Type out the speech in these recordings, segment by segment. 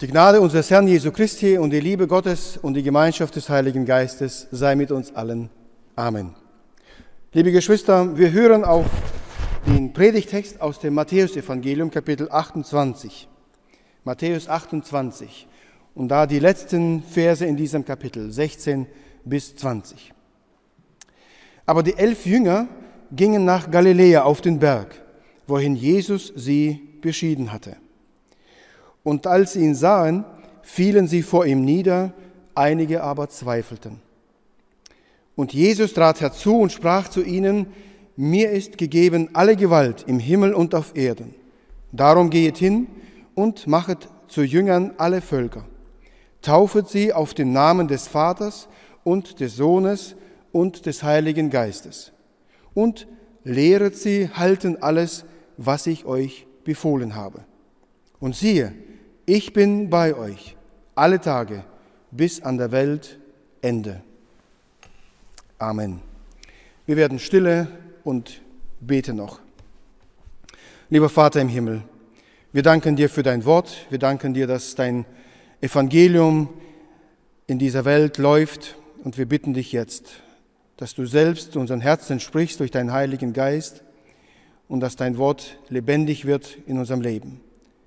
Die Gnade unseres Herrn Jesu Christi und die Liebe Gottes und die Gemeinschaft des Heiligen Geistes sei mit uns allen. Amen. Liebe Geschwister, wir hören auf den Predigtext aus dem Matthäusevangelium, Kapitel 28. Matthäus 28. Und da die letzten Verse in diesem Kapitel, 16 bis 20. Aber die 11 Jünger gingen nach Galiläa auf den Berg, wohin Jesus sie beschieden hatte. Und als sie ihn sahen, fielen sie vor ihm nieder, einige aber zweifelten. Und Jesus trat herzu und sprach zu ihnen: Mir ist gegeben alle Gewalt im Himmel und auf Erden. Darum gehet hin und machet zu Jüngern alle Völker. Taufet sie auf den Namen des Vaters und des Sohnes und des Heiligen Geistes. Und lehret sie halten alles, was ich euch befohlen habe. Und siehe, ich bin bei euch alle Tage bis an der Weltende. Amen. Wir werden stille und beten noch. Lieber Vater im Himmel, wir danken dir für dein Wort. Wir danken dir, dass dein Evangelium in dieser Welt läuft. Und wir bitten dich jetzt, dass du selbst zu unseren Herzen sprichst durch deinen Heiligen Geist und dass dein Wort lebendig wird in unserem Leben.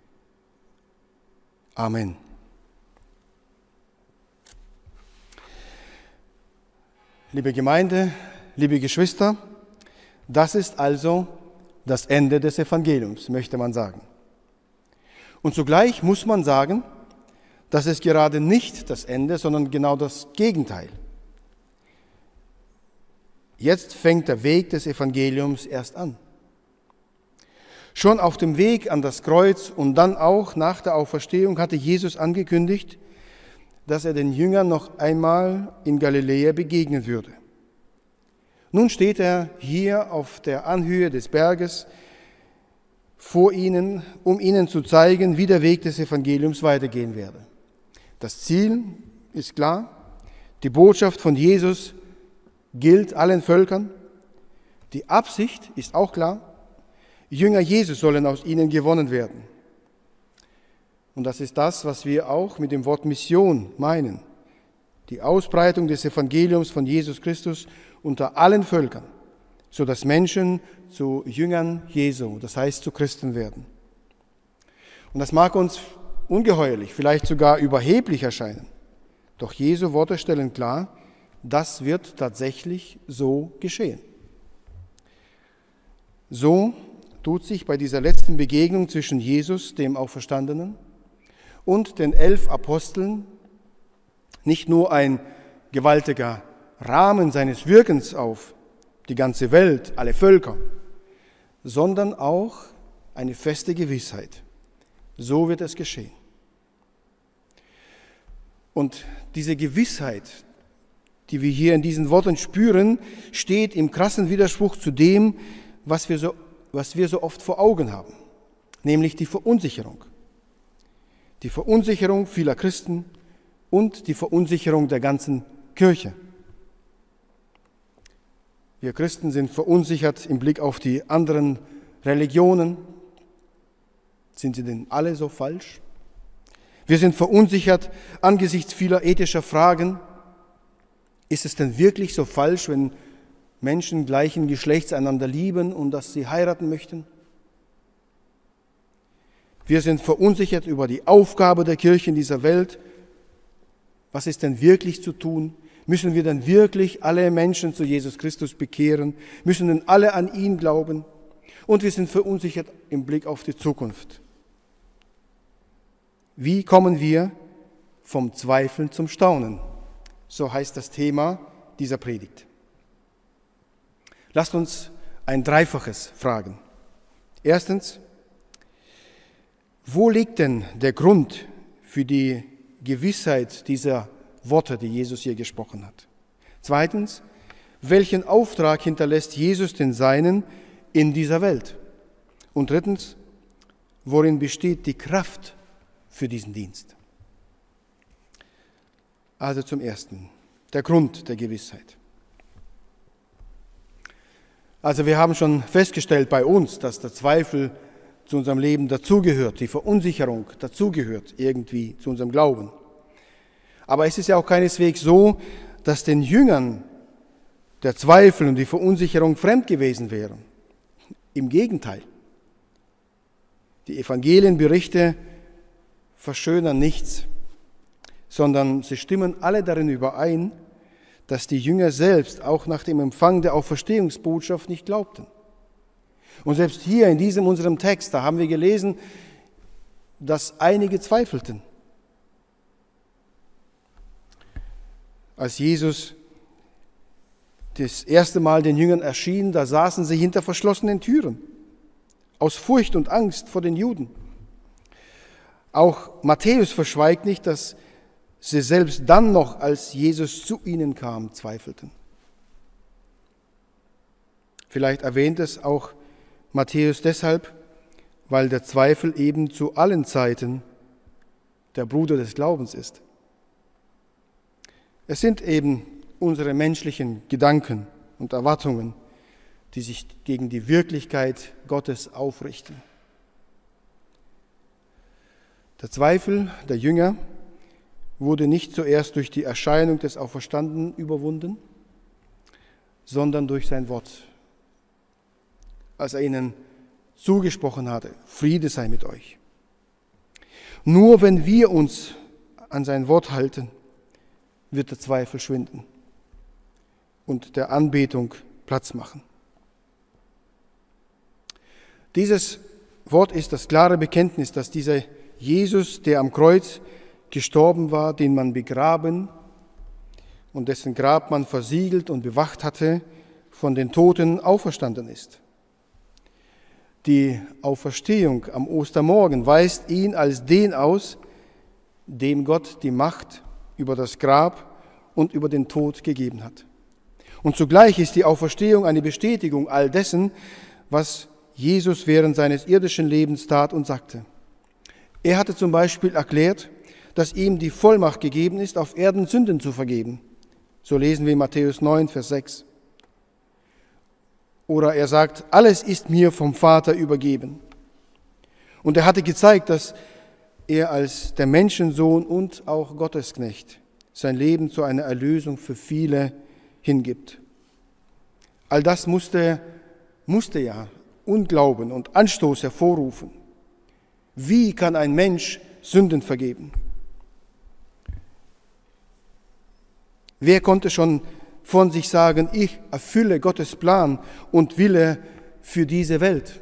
Amen. Liebe Gemeinde, liebe Geschwister, das ist also das Ende des Evangeliums, möchte man sagen. Und zugleich muss man sagen, das ist gerade nicht das Ende, sondern genau das Gegenteil. Jetzt fängt der Weg des Evangeliums erst an. Schon auf dem Weg an das Kreuz und dann auch nach der Auferstehung hatte Jesus angekündigt, dass er den Jüngern noch einmal in Galiläa begegnen würde. Nun steht er hier auf der Anhöhe des Berges vor ihnen, um ihnen zu zeigen, wie der Weg des Evangeliums weitergehen werde. Das Ziel ist klar, die Botschaft von Jesus gilt allen Völkern. Die Absicht ist auch klar, Jünger Jesus sollen aus ihnen gewonnen werden. Und das ist das, was wir auch mit dem Wort Mission meinen. Die Ausbreitung des Evangeliums von Jesus Christus unter allen Völkern, sodass Menschen zu Jüngern Jesu, das heißt zu Christen werden. Und das mag uns ungeheuerlich, vielleicht sogar überheblich erscheinen. Doch Jesu Worte stellen klar, das wird tatsächlich so geschehen. So tut sich bei dieser letzten Begegnung zwischen Jesus, dem Auferstandenen, und den 11 Aposteln nicht nur ein gewaltiger Rahmen seines Wirkens auf die ganze Welt, alle Völker, sondern auch eine feste Gewissheit. So wird es geschehen. Und diese Gewissheit, die wir hier in diesen Worten spüren, steht im krassen Widerspruch zu dem, was wir so oft vor Augen haben, nämlich die Verunsicherung. Die Verunsicherung vieler Christen und die Verunsicherung der ganzen Kirche. Wir Christen sind verunsichert im Blick auf die anderen Religionen. Sind sie denn alle so falsch? Wir sind verunsichert angesichts vieler ethischer Fragen. Ist es denn wirklich so falsch, wenn Menschen gleichen Geschlechts einander lieben und dass sie heiraten möchten? Wir sind verunsichert über die Aufgabe der Kirche in dieser Welt. Was ist denn wirklich zu tun? Müssen wir denn wirklich alle Menschen zu Jesus Christus bekehren? Müssen denn alle an ihn glauben? Und wir sind verunsichert im Blick auf die Zukunft. Wie kommen wir vom Zweifeln zum Staunen? So heißt das Thema dieser Predigt. Lasst uns ein Dreifaches fragen. Erstens, wo liegt denn der Grund für die Gewissheit dieser Worte, die Jesus hier gesprochen hat? Zweitens, welchen Auftrag hinterlässt Jesus den Seinen in dieser Welt? Und drittens, worin besteht die Kraft für diesen Dienst? Also zum Ersten, der Grund der Gewissheit. Also wir haben schon festgestellt bei uns, dass der Zweifel zu unserem Leben dazugehört, die Verunsicherung dazugehört irgendwie zu unserem Glauben. Aber es ist ja auch keineswegs so, dass den Jüngern der Zweifel und die Verunsicherung fremd gewesen wären. Im Gegenteil. Die Evangelienberichte verschönern nichts, sondern sie stimmen alle darin überein, dass die Jünger selbst auch nach dem Empfang der Auferstehungsbotschaft nicht glaubten. Und selbst hier in diesem unserem Text, da haben wir gelesen, dass einige zweifelten. Als Jesus das erste Mal den Jüngern erschien, da saßen sie hinter verschlossenen Türen, aus Furcht und Angst vor den Juden. Auch Matthäus verschweigt nicht, dass sie selbst dann noch, als Jesus zu ihnen kam, zweifelten. Vielleicht erwähnt es auch Matthäus deshalb, weil der Zweifel eben zu allen Zeiten der Bruder des Glaubens ist. Es sind eben unsere menschlichen Gedanken und Erwartungen, die sich gegen die Wirklichkeit Gottes aufrichten. Der Zweifel der Jünger wurde nicht zuerst durch die Erscheinung des Auferstandenen überwunden, sondern durch sein Wort. Als er ihnen zugesprochen hatte, Friede sei mit euch. Nur wenn wir uns an sein Wort halten, wird der Zweifel schwinden und der Anbetung Platz machen. Dieses Wort ist das klare Bekenntnis, dass dieser Jesus, der am Kreuz gestorben war, den man begraben und dessen Grab man versiegelt und bewacht hatte, von den Toten auferstanden ist. Die Auferstehung am Ostermorgen weist ihn als den aus, dem Gott die Macht über das Grab und über den Tod gegeben hat. Und zugleich ist die Auferstehung eine Bestätigung all dessen, was Jesus während seines irdischen Lebens tat und sagte. Er hatte zum Beispiel erklärt, dass ihm die Vollmacht gegeben ist, auf Erden Sünden zu vergeben. So lesen wir in Matthäus 9, Vers 6. Oder er sagt, alles ist mir vom Vater übergeben. Und er hatte gezeigt, dass er als der Menschensohn und auch Gottesknecht sein Leben zu einer Erlösung für viele hingibt. All das musste ja Unglauben und Anstoß hervorrufen. Wie kann ein Mensch Sünden vergeben? Wer konnte schon von sich sagen, ich erfülle Gottes Plan und Wille für diese Welt?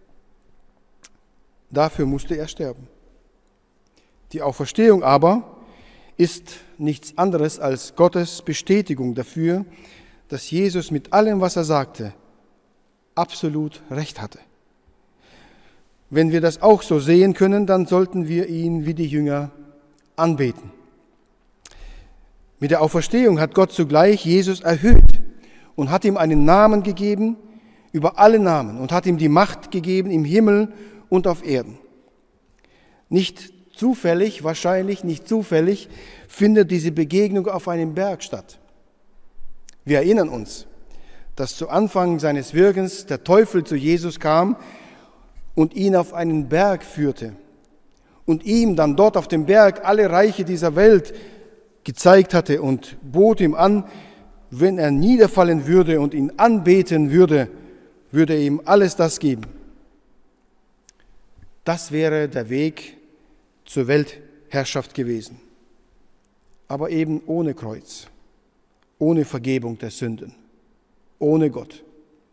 Dafür musste er sterben. Die Auferstehung aber ist nichts anderes als Gottes Bestätigung dafür, dass Jesus mit allem, was er sagte, absolut recht hatte. Wenn wir das auch so sehen können, dann sollten wir ihn wie die Jünger anbeten. Mit der Auferstehung hat Gott zugleich Jesus erhöht und hat ihm einen Namen gegeben über alle Namen und hat ihm die Macht gegeben im Himmel und auf Erden. Nicht zufällig, wahrscheinlich nicht zufällig, findet diese Begegnung auf einem Berg statt. Wir erinnern uns, dass zu Anfang seines Wirkens der Teufel zu Jesus kam und ihn auf einen Berg führte und ihm dann dort auf dem Berg alle Reiche dieser Welt gezeigt hatte und bot ihm an, wenn er niederfallen würde und ihn anbeten würde, würde er ihm alles das geben. Das wäre der Weg zur Weltherrschaft gewesen, aber eben ohne Kreuz, ohne Vergebung der Sünden, ohne Gott.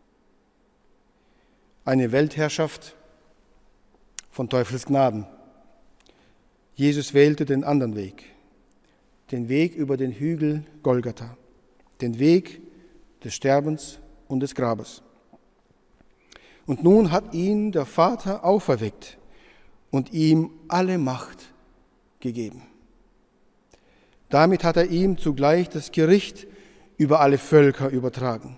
Eine Weltherrschaft von Teufels Gnaden. Jesus wählte den anderen Weg, den Weg über den Hügel Golgatha, den Weg des Sterbens und des Grabes. Und nun hat ihn der Vater auferweckt und ihm alle Macht gegeben. Damit hat er ihm zugleich das Gericht über alle Völker übertragen.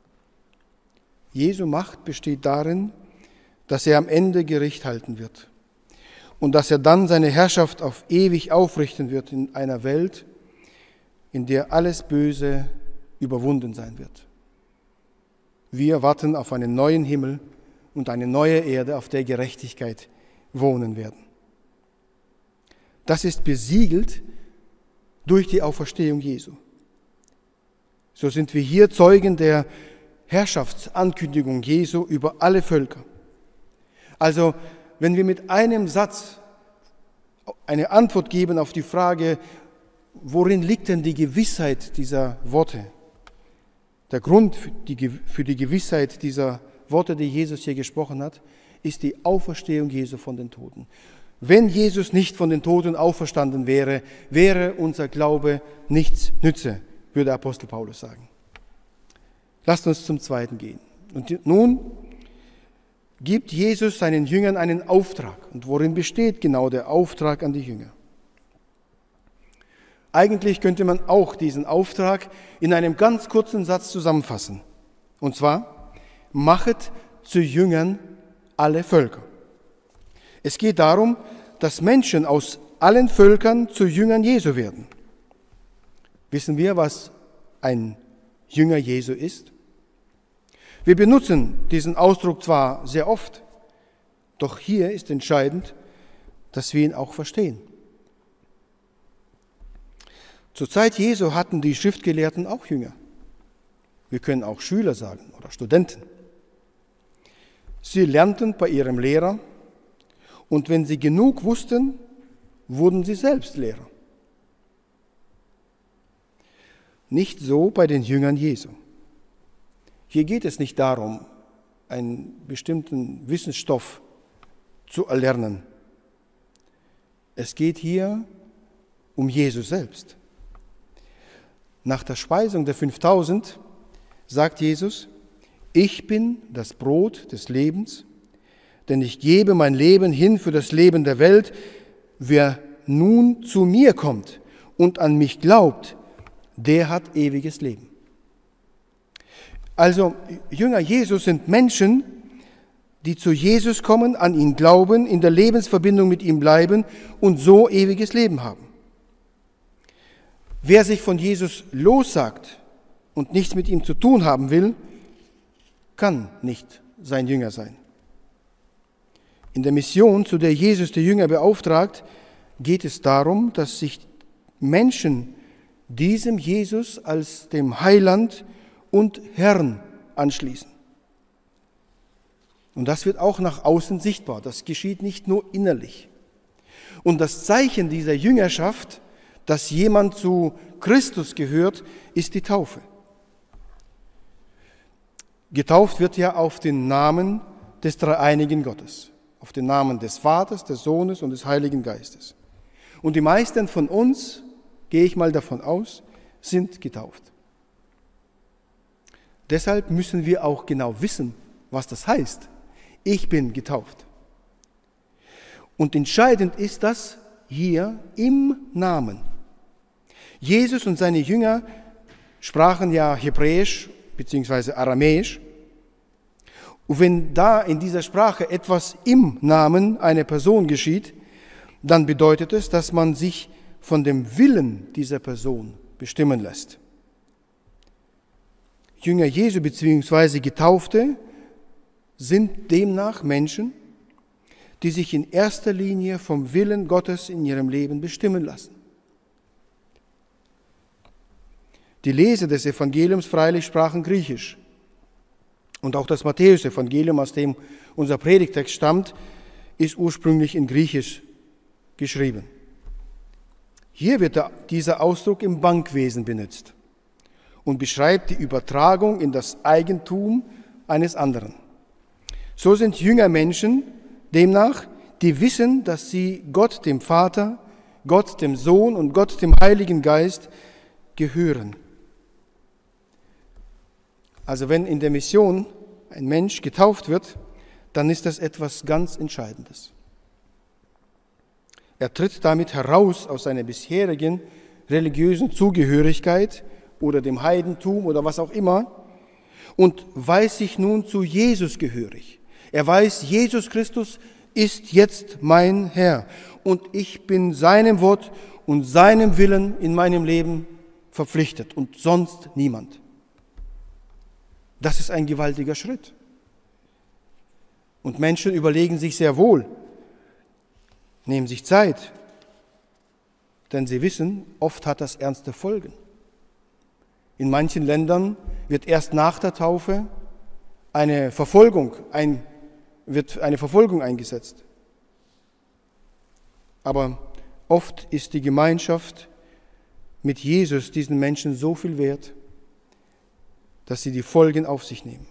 Jesu Macht besteht darin, dass er am Ende Gericht halten wird und dass er dann seine Herrschaft auf ewig aufrichten wird in einer Welt, in der alles Böse überwunden sein wird. Wir warten auf einen neuen Himmel und eine neue Erde, auf der Gerechtigkeit wohnen werden. Das ist besiegelt durch die Auferstehung Jesu. So sind wir hier Zeugen der Herrschaftsankündigung Jesu über alle Völker. Also, wenn wir mit einem Satz eine Antwort geben auf die Frage, worin liegt denn die Gewissheit dieser Worte? Der Grund für die Gewissheit dieser Worte, die Jesus hier gesprochen hat, ist die Auferstehung Jesu von den Toten. Wenn Jesus nicht von den Toten auferstanden wäre, wäre unser Glaube nichts nütze, würde Apostel Paulus sagen. Lasst uns zum Zweiten gehen. Und nun gibt Jesus seinen Jüngern einen Auftrag. Und worin besteht genau der Auftrag an die Jünger? Eigentlich könnte man auch diesen Auftrag in einem ganz kurzen Satz zusammenfassen. Und zwar, machet zu Jüngern alle Völker. Es geht darum, dass Menschen aus allen Völkern zu Jüngern Jesu werden. Wissen wir, was ein Jünger Jesu ist? Wir benutzen diesen Ausdruck zwar sehr oft, doch hier ist entscheidend, dass wir ihn auch verstehen. Zur Zeit Jesu hatten die Schriftgelehrten auch Jünger. Wir können auch Schüler sagen oder Studenten. Sie lernten bei ihrem Lehrer und wenn sie genug wussten, wurden sie selbst Lehrer. Nicht so bei den Jüngern Jesu. Hier geht es nicht darum, einen bestimmten Wissensstoff zu erlernen. Es geht hier um Jesus selbst. Nach der Speisung der 5000 sagt Jesus, ich bin das Brot des Lebens, denn ich gebe mein Leben hin für das Leben der Welt. Wer nun zu mir kommt und an mich glaubt, der hat ewiges Leben. Also Jünger Jesus sind Menschen, die zu Jesus kommen, an ihn glauben, in der Lebensverbindung mit ihm bleiben und so ewiges Leben haben. Wer sich von Jesus lossagt und nichts mit ihm zu tun haben will, kann nicht sein Jünger sein. In der Mission, zu der Jesus die Jünger beauftragt, geht es darum, dass sich Menschen diesem Jesus als dem Heiland und Herrn anschließen. Und das wird auch nach außen sichtbar. Das geschieht nicht nur innerlich. Und das Zeichen dieser Jüngerschaft, dass jemand zu Christus gehört, ist die Taufe. Getauft wird ja auf den Namen des dreieinigen Gottes, auf den Namen des Vaters, des Sohnes und des Heiligen Geistes. Und die meisten von uns, gehe ich mal davon aus, sind getauft. Deshalb müssen wir auch genau wissen, was das heißt. Ich bin getauft. Und entscheidend ist das hier im Namen. Jesus und seine Jünger sprachen ja Hebräisch bzw. Aramäisch. Und wenn da in dieser Sprache etwas im Namen einer Person geschieht, dann bedeutet es, dass man sich von dem Willen dieser Person bestimmen lässt. Jünger Jesu bzw. Getaufte sind demnach Menschen, die sich in erster Linie vom Willen Gottes in ihrem Leben bestimmen lassen. Die Leser des Evangeliums freilich sprachen Griechisch. Und auch das Matthäus-Evangelium, aus dem unser Predigtext stammt, ist ursprünglich in Griechisch geschrieben. Hier wird dieser Ausdruck im Bankwesen benutzt und beschreibt die Übertragung in das Eigentum eines anderen. So sind Jünger Menschen demnach, die wissen, dass sie Gott dem Vater, Gott dem Sohn und Gott dem Heiligen Geist gehören. Also wenn in der Mission ein Mensch getauft wird, dann ist das etwas ganz Entscheidendes. Er tritt damit heraus aus seiner bisherigen religiösen Zugehörigkeit oder dem Heidentum oder was auch immer und weiß sich nun zu Jesus gehörig. Er weiß, Jesus Christus ist jetzt mein Herr und ich bin seinem Wort und seinem Willen in meinem Leben verpflichtet und sonst niemand. Das ist ein gewaltiger Schritt. Und Menschen überlegen sich sehr wohl, nehmen sich Zeit, denn sie wissen, oft hat das ernste Folgen. In manchen Ländern wird erst nach der Taufe eine Verfolgung eingesetzt. Aber oft ist die Gemeinschaft mit Jesus diesen Menschen so viel wert, dass sie die Folgen auf sich nehmen.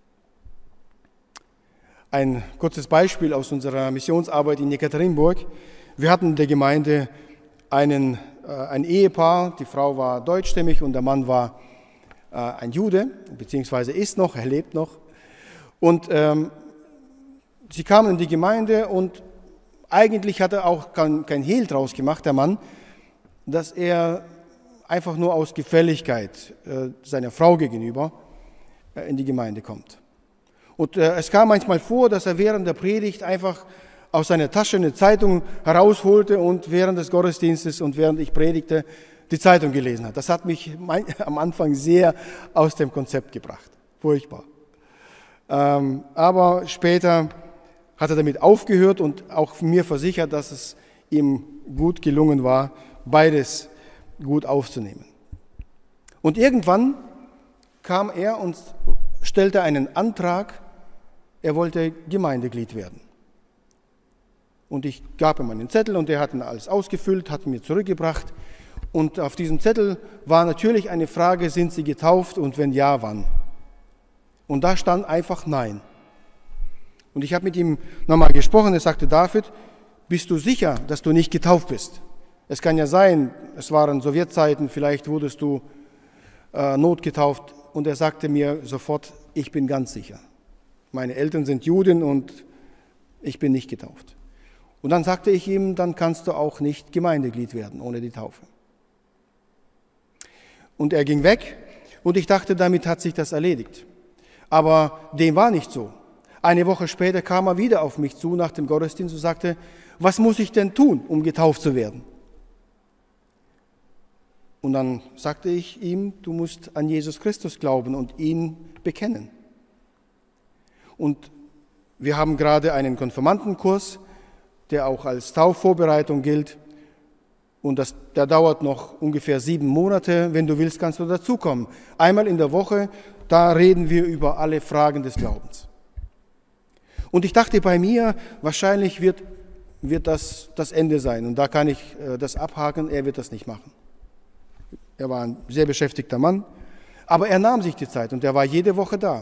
Ein kurzes Beispiel aus unserer Missionsarbeit in Jekaterinburg. Wir hatten in der Gemeinde ein Ehepaar, die Frau war deutschstämmig und der Mann war ein Jude, beziehungsweise er lebt noch. Und sie kamen in die Gemeinde und eigentlich hat er auch kein Hehl draus gemacht, der Mann, dass er einfach nur aus Gefälligkeit seiner Frau gegenüber in die Gemeinde kommt. Und es kam manchmal vor, dass er während der Predigt einfach aus seiner Tasche eine Zeitung herausholte und während des Gottesdienstes und während ich predigte, die Zeitung gelesen hat. Das hat mich am Anfang sehr aus dem Konzept gebracht. Furchtbar. Aber später hat er damit aufgehört und auch mir versichert, dass es ihm gut gelungen war, beides gut aufzunehmen. Und irgendwann kam er und stellte einen Antrag, er wollte Gemeindeglied werden. Und ich gab ihm einen Zettel und er hat ihn alles ausgefüllt, hat ihn mir zurückgebracht. Und auf diesem Zettel war natürlich eine Frage, sind Sie getauft und wenn ja, wann? Und da stand einfach Nein. Und ich habe mit ihm nochmal gesprochen, er sagte, David, bist du sicher, dass du nicht getauft bist? Es kann ja sein, es waren Sowjetzeiten, vielleicht wurdest du notgetauft. Und er sagte mir sofort, ich bin ganz sicher. Meine Eltern sind Juden und ich bin nicht getauft. Und dann sagte ich ihm, dann kannst du auch nicht Gemeindeglied werden ohne die Taufe. Und er ging weg und ich dachte, damit hat sich das erledigt. Aber dem war nicht so. Eine Woche später kam er wieder auf mich zu nach dem Gottesdienst und sagte, was muss ich denn tun, um getauft zu werden? Und dann sagte ich ihm, du musst an Jesus Christus glauben und ihn bekennen. Und wir haben gerade einen Konfirmandenkurs, der auch als Taufvorbereitung gilt. Und der dauert noch ungefähr 7 Monate. Wenn du willst, kannst du dazukommen. Einmal in der Woche, da reden wir über alle Fragen des Glaubens. Und ich dachte bei mir, wahrscheinlich wird das das Ende sein. Und da kann ich das abhaken, er wird das nicht machen. Er war ein sehr beschäftigter Mann, aber er nahm sich die Zeit und er war jede Woche da.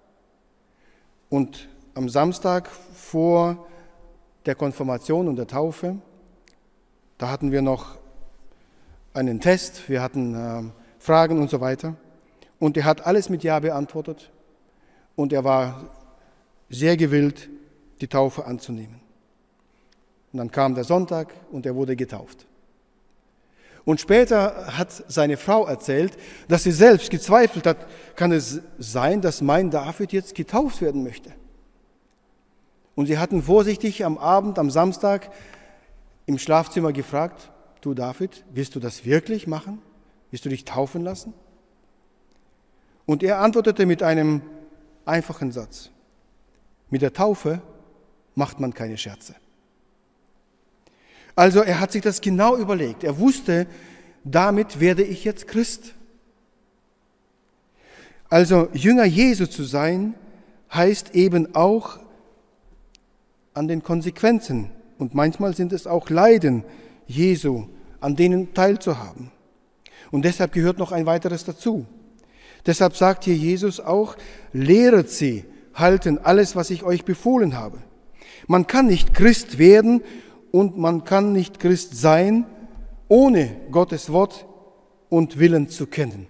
Und am Samstag vor der Konfirmation und der Taufe, da hatten wir noch einen Test, wir hatten Fragen und so weiter. Und er hat alles mit Ja beantwortet und er war sehr gewillt, die Taufe anzunehmen. Und dann kam der Sonntag und er wurde getauft. Und später hat seine Frau erzählt, dass sie selbst gezweifelt hat, kann es sein, dass mein David jetzt getauft werden möchte? Und sie hatten vorsichtig am Abend, am Samstag im Schlafzimmer gefragt, du David, willst du das wirklich machen? Willst du dich taufen lassen? Und er antwortete mit einem einfachen Satz. Mit der Taufe macht man keine Scherze. Also er hat sich das genau überlegt. Er wusste, damit werde ich jetzt Christ. Also Jünger Jesu zu sein, heißt eben auch an den Konsequenzen und manchmal sind es auch Leiden Jesu, an denen teilzuhaben. Und deshalb gehört noch ein weiteres dazu. Deshalb sagt hier Jesus auch, lehret sie, halten alles, was ich euch befohlen habe. Man kann nicht Christ werden und man kann nicht Christ sein, ohne Gottes Wort und Willen zu kennen.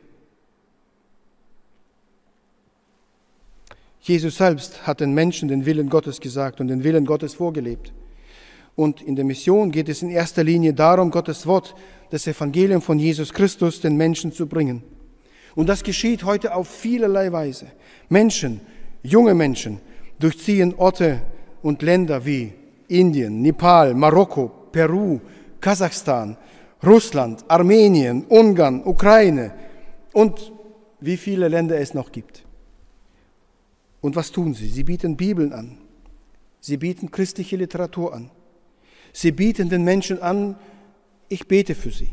Jesus selbst hat den Menschen den Willen Gottes gesagt und den Willen Gottes vorgelebt. Und in der Mission geht es in erster Linie darum, Gottes Wort, das Evangelium von Jesus Christus den Menschen zu bringen. Und das geschieht heute auf vielerlei Weise. Menschen, junge Menschen, durchziehen Orte und Länder wie Indien, Nepal, Marokko, Peru, Kasachstan, Russland, Armenien, Ungarn, Ukraine und wie viele Länder es noch gibt. Und was tun sie? Sie bieten Bibeln an. Sie bieten christliche Literatur an. Sie bieten den Menschen an, ich bete für sie.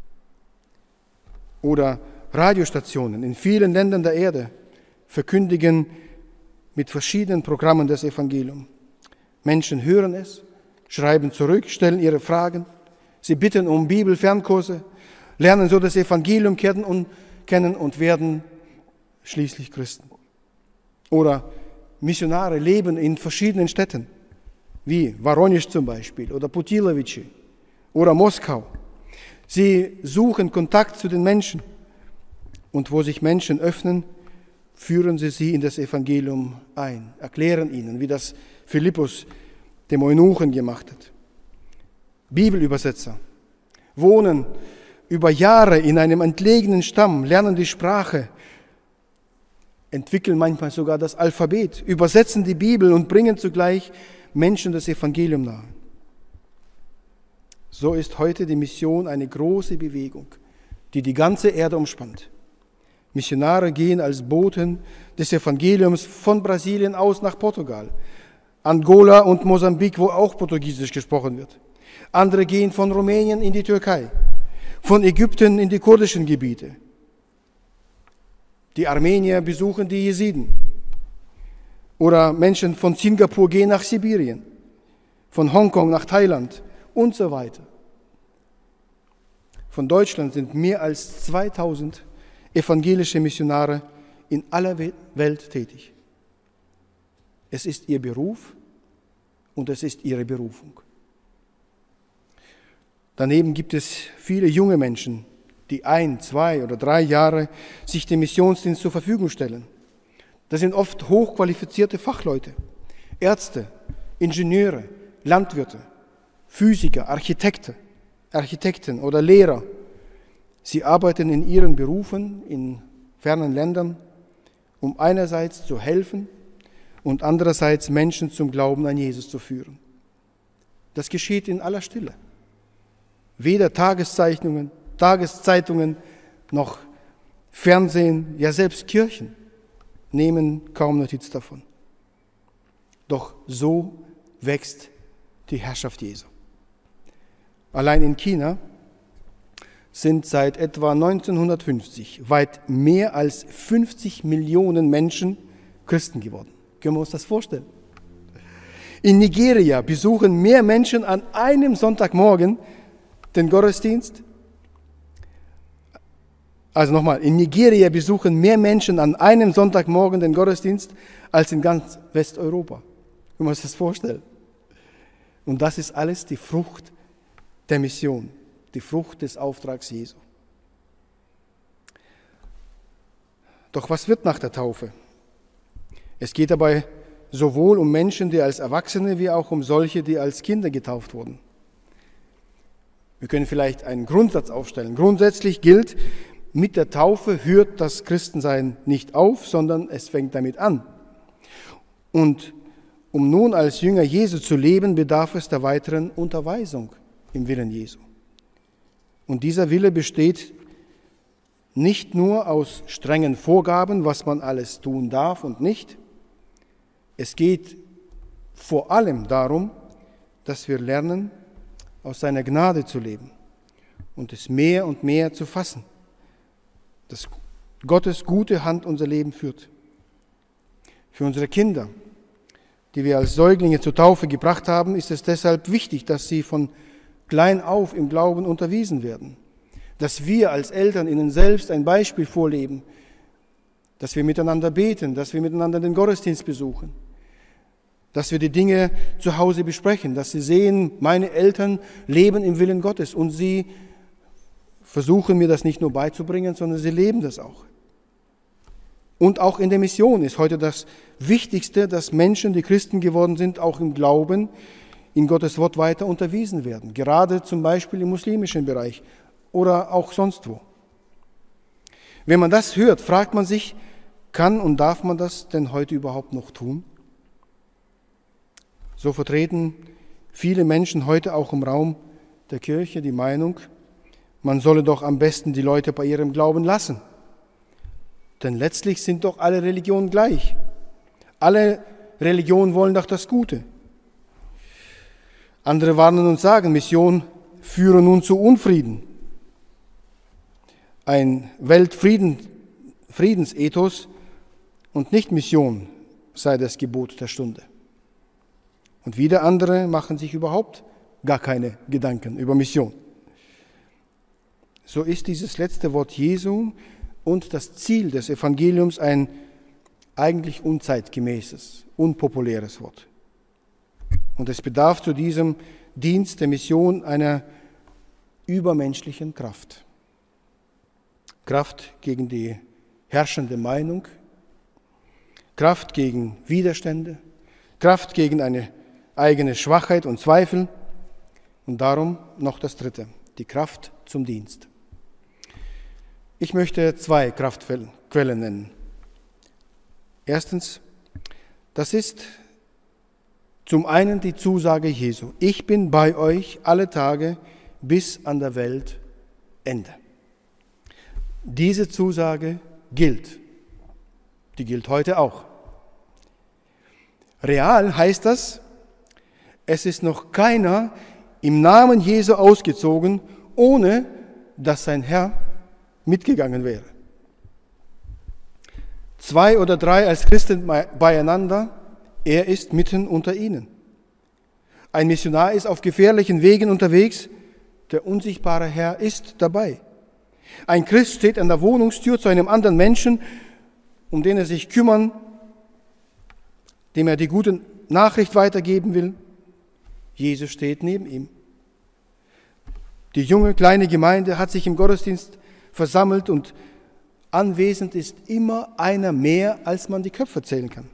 Oder Radiostationen in vielen Ländern der Erde verkündigen mit verschiedenen Programmen das Evangelium. Menschen hören es, schreiben zurück, stellen ihre Fragen. Sie bitten um Bibelfernkurse, lernen so das Evangelium kennen und werden schließlich Christen. Oder Missionare leben in verschiedenen Städten, wie Voronezh zum Beispiel oder Putilovice oder Moskau. Sie suchen Kontakt zu den Menschen und wo sich Menschen öffnen, führen sie in das Evangelium ein, erklären ihnen, wie das Philippus dem Eunuchen gemacht hat. Bibelübersetzer wohnen über Jahre in einem entlegenen Stamm, lernen die Sprache, entwickeln manchmal sogar das Alphabet, übersetzen die Bibel und bringen zugleich Menschen das Evangelium nahe. So ist heute die Mission eine große Bewegung, die die ganze Erde umspannt. Missionare gehen als Boten des Evangeliums von Brasilien aus nach Portugal, Angola und Mosambik, wo auch Portugiesisch gesprochen wird. Andere gehen von Rumänien in die Türkei, von Ägypten in die kurdischen Gebiete. Die Armenier besuchen die Jesiden. Oder Menschen von Singapur gehen nach Sibirien, von Hongkong nach Thailand und so weiter. Von Deutschland sind mehr als 2000 evangelische Missionare in aller Welt tätig. Es ist ihr Beruf und es ist ihre Berufung. Daneben gibt es viele junge Menschen, die 1, 2 oder 3 Jahre sich dem Missionsdienst zur Verfügung stellen. Das sind oft hochqualifizierte Fachleute, Ärzte, Ingenieure, Landwirte, Physiker, Architekten oder Lehrer. Sie arbeiten in ihren Berufen in fernen Ländern, um einerseits zu helfen und andererseits Menschen zum Glauben an Jesus zu führen. Das geschieht in aller Stille. Weder Tageszeitungen noch Fernsehen, ja selbst Kirchen nehmen kaum Notiz davon. Doch so wächst die Herrschaft Jesu. Allein in China sind seit etwa 1950 weit mehr als 50 Millionen Menschen Christen geworden. Können wir uns das vorstellen? In Nigeria besuchen mehr Menschen an einem Sonntagmorgen den Gottesdienst. Also nochmal, in Nigeria besuchen mehr Menschen an einem Sonntagmorgen den Gottesdienst als in ganz Westeuropa. Können wir uns das vorstellen? Und das ist alles die Frucht der Mission, die Frucht des Auftrags Jesu. Doch was wird nach der Taufe? Es geht dabei sowohl um Menschen, die als Erwachsene, wie auch um solche, die als Kinder getauft wurden. Wir können vielleicht einen Grundsatz aufstellen. Grundsätzlich gilt, mit der Taufe hört das Christensein nicht auf, sondern es fängt damit an. Und um nun als Jünger Jesu zu leben, bedarf es der weiteren Unterweisung im Willen Jesu. Und dieser Wille besteht nicht nur aus strengen Vorgaben, was man alles tun darf und nicht. Es geht vor allem darum, dass wir lernen, aus seiner Gnade zu leben und es mehr und mehr zu fassen, dass Gottes gute Hand unser Leben führt. Für unsere Kinder, die wir als Säuglinge zur Taufe gebracht haben, ist es deshalb wichtig, dass sie von klein auf im Glauben unterwiesen werden, dass wir als Eltern ihnen selbst ein Beispiel vorleben, dass wir miteinander beten, dass wir miteinander den Gottesdienst besuchen, dass wir die Dinge zu Hause besprechen, dass sie sehen, meine Eltern leben im Willen Gottes und sie versuchen mir das nicht nur beizubringen, sondern sie leben das auch. Und auch in der Mission ist heute das Wichtigste, dass Menschen, die Christen geworden sind, auch im Glauben in Gottes Wort weiter unterwiesen werden, gerade zum Beispiel im muslimischen Bereich oder auch sonst wo. Wenn man das hört, fragt man sich, kann und darf man das denn heute überhaupt noch tun? So vertreten viele Menschen heute auch im Raum der Kirche die Meinung, man solle doch am besten die Leute bei ihrem Glauben lassen. Denn letztlich sind doch alle Religionen gleich. Alle Religionen wollen doch das Gute. Andere warnen und sagen, Mission führe nun zu Unfrieden. Ein Weltfriedensethos und nicht Mission sei das Gebot der Stunde. Und wieder andere machen sich überhaupt gar keine Gedanken über Mission. So ist dieses letzte Wort Jesu und das Ziel des Evangeliums ein eigentlich unzeitgemäßes, unpopuläres Wort. Und es bedarf zu diesem Dienst der Mission einer übermenschlichen Kraft. Kraft gegen die herrschende Meinung, Kraft gegen Widerstände, Kraft gegen eine eigene Schwachheit und Zweifel und darum noch das Dritte, die Kraft zum Dienst. Ich möchte 2 Kraftquellen nennen. Erstens, das ist zum einen die Zusage Jesu. Ich bin bei euch alle Tage bis an der Weltende. Diese Zusage gilt. Die gilt heute auch. Real heißt das, es ist noch keiner im Namen Jesu ausgezogen, ohne dass sein Herr mitgegangen wäre. 2 oder 3 als Christen beieinander, er ist mitten unter ihnen. Ein Missionar ist auf gefährlichen Wegen unterwegs, der unsichtbare Herr ist dabei. Ein Christ steht an der Wohnungstür zu einem anderen Menschen, um den er sich kümmern, dem er die gute Nachricht weitergeben will. Jesus steht neben ihm. Die junge, kleine Gemeinde hat sich im Gottesdienst versammelt und anwesend ist immer einer mehr, als man die Köpfe zählen kann.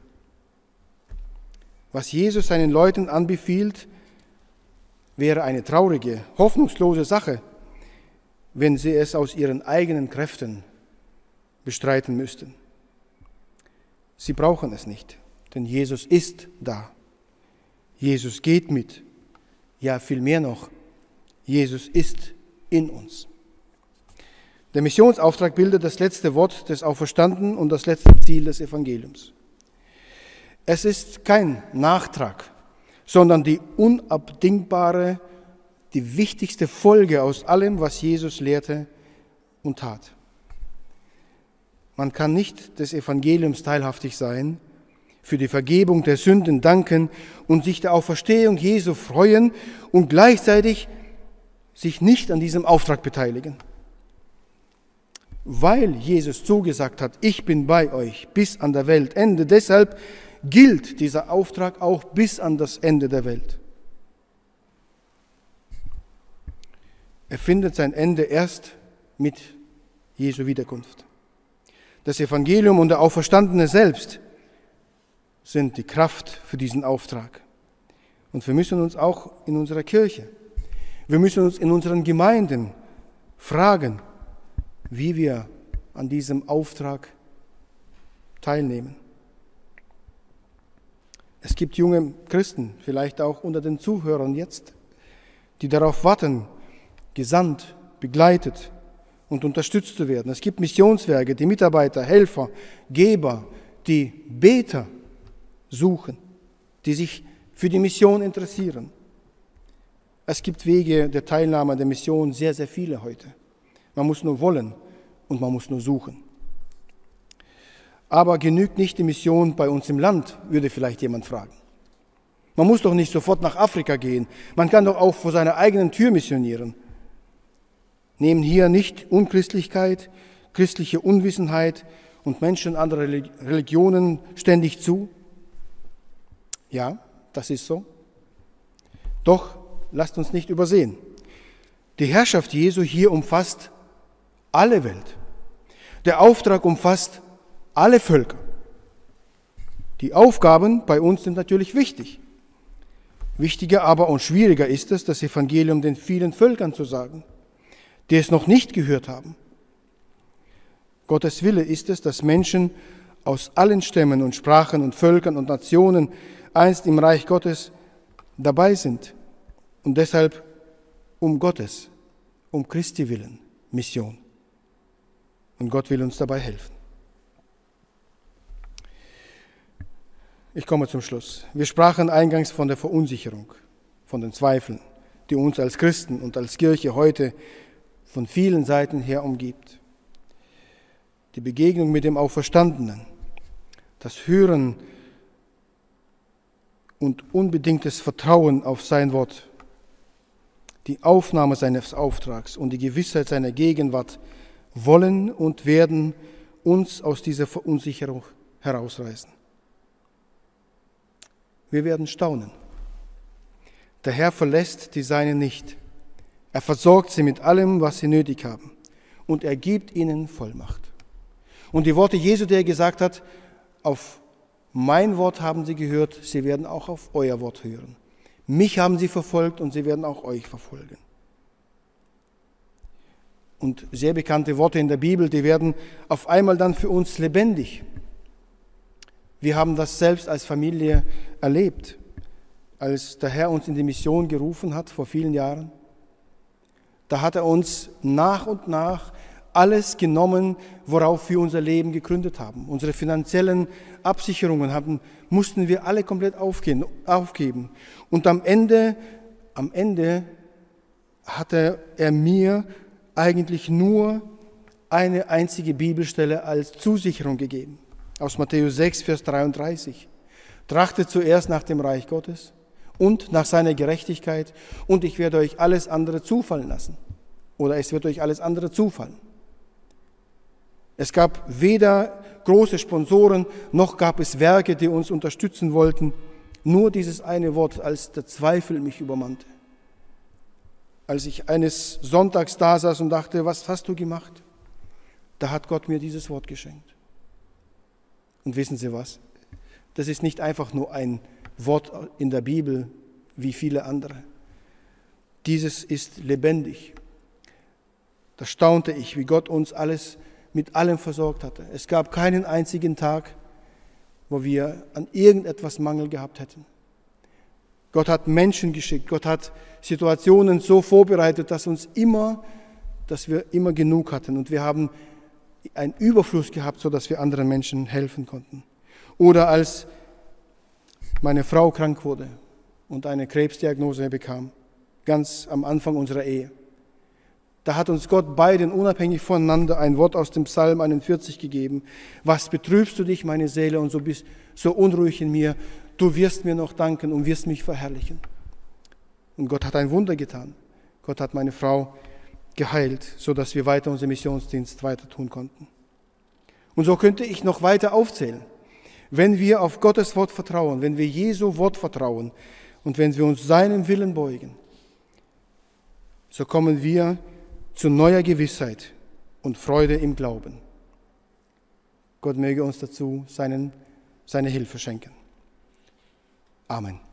Was Jesus seinen Leuten anbefiehlt, wäre eine traurige, hoffnungslose Sache, wenn sie es aus ihren eigenen Kräften bestreiten müssten. Sie brauchen es nicht, denn Jesus ist da. Jesus geht mit. Ja, viel mehr noch, Jesus ist in uns. Der Missionsauftrag bildet das letzte Wort des Auferstandenen und das letzte Ziel des Evangeliums. Es ist kein Nachtrag, sondern die unabdingbare, die wichtigste Folge aus allem, was Jesus lehrte und tat. Man kann nicht des Evangeliums teilhaftig sein, für die Vergebung der Sünden danken und sich der Auferstehung Jesu freuen und gleichzeitig sich nicht an diesem Auftrag beteiligen. Weil Jesus zugesagt hat, ich bin bei euch bis an der Weltende, deshalb gilt dieser Auftrag auch bis an das Ende der Welt. Er findet sein Ende erst mit Jesu Wiederkunft. Das Evangelium und der Auferstandene selbst sind die Kraft für diesen Auftrag. Und wir müssen uns auch in unserer Kirche, wir müssen uns in unseren Gemeinden fragen, wie wir an diesem Auftrag teilnehmen. Es gibt junge Christen, vielleicht auch unter den Zuhörern jetzt, die darauf warten, gesandt, begleitet und unterstützt zu werden. Es gibt Missionswerke, die Mitarbeiter, Helfer, Geber, die Beter suchen, die sich für die Mission interessieren. Es gibt Wege der Teilnahme an der Mission, sehr, sehr viele heute. Man muss nur wollen und man muss nur suchen. Aber genügt nicht die Mission bei uns im Land, würde vielleicht jemand fragen. Man muss doch nicht sofort nach Afrika gehen. Man kann doch auch vor seiner eigenen Tür missionieren. Nehmen hier nicht Unchristlichkeit, christliche Unwissenheit und Menschen anderer Religionen ständig zu? Ja, das ist so. Doch lasst uns nicht übersehen. Die Herrschaft Jesu hier umfasst alle Welt. Der Auftrag umfasst alle Völker. Die Aufgaben bei uns sind natürlich wichtig. Wichtiger aber und schwieriger ist es, das Evangelium den vielen Völkern zu sagen, die es noch nicht gehört haben. Gottes Wille ist es, dass Menschen aus allen Stämmen und Sprachen und Völkern und Nationen einst im Reich Gottes dabei sind. Und deshalb um Gottes, um Christi willen, Mission. Und Gott will uns dabei helfen. Ich komme zum Schluss. Wir sprachen eingangs von der Verunsicherung. von den Zweifeln, die uns als Christen und als Kirche heute von vielen Seiten her umgibt. Die Begegnung mit dem Auferstandenen, das Hören und unbedingtes Vertrauen auf sein Wort, die Aufnahme seines Auftrags und die Gewissheit seiner Gegenwart wollen und werden uns aus dieser Verunsicherung herausreißen. Wir werden staunen. Der Herr verlässt die Seinen nicht. Er versorgt sie mit allem, was sie nötig haben. Und er gibt ihnen Vollmacht. Und die Worte Jesu, der gesagt hat, auf mein Wort haben sie gehört, sie werden auch auf euer Wort hören. Mich haben sie verfolgt und sie werden auch euch verfolgen. Und sehr bekannte Worte in der Bibel, die werden auf einmal dann für uns lebendig. Wir haben das selbst als Familie erlebt, als der Herr uns in die Mission gerufen hat vor vielen Jahren. Da hat er uns nach und nach alles genommen, worauf wir unser Leben gegründet haben. Unsere finanziellen Absicherungen mussten wir alle komplett aufgeben. Und am Ende hatte er mir eigentlich nur eine einzige Bibelstelle als Zusicherung gegeben. Aus Matthäus 6, Vers 33. Trachtet zuerst nach dem Reich Gottes und nach seiner Gerechtigkeit und ich werde euch alles andere zufallen lassen. Oder es wird euch alles andere zufallen. Es gab weder große Sponsoren, noch gab es Werke, die uns unterstützen wollten. Nur dieses eine Wort, als der Zweifel mich übermannte. Als ich eines Sonntags da saß und dachte, was hast du gemacht? Da hat Gott mir dieses Wort geschenkt. Und wissen Sie was? Das ist nicht einfach nur ein Wort in der Bibel wie viele andere. Dieses ist lebendig. Da staunte ich, wie Gott uns mit allem versorgt hatte. Es gab keinen einzigen Tag, wo wir an irgendetwas Mangel gehabt hätten. Gott hat Menschen geschickt, Gott hat Situationen so vorbereitet, dass wir immer genug hatten und wir haben einen Überfluss gehabt, sodass wir anderen Menschen helfen konnten. Oder als meine Frau krank wurde und eine Krebsdiagnose bekam, ganz am Anfang unserer Ehe. Da hat uns Gott beiden unabhängig voneinander ein Wort aus dem Psalm 41 gegeben. Was betrübst du dich, meine Seele, und so bist so unruhig in mir? Du wirst mir noch danken und wirst mich verherrlichen. Und Gott hat ein Wunder getan. Gott hat meine Frau geheilt, sodass wir weiter unseren Missionsdienst weiter tun konnten. Und so könnte ich noch weiter aufzählen. Wenn wir auf Gottes Wort vertrauen, wenn wir Jesu Wort vertrauen und wenn wir uns seinem Willen beugen, so kommen wir zu neuer Gewissheit und Freude im Glauben. Gott möge uns dazu seine Hilfe schenken. Amen.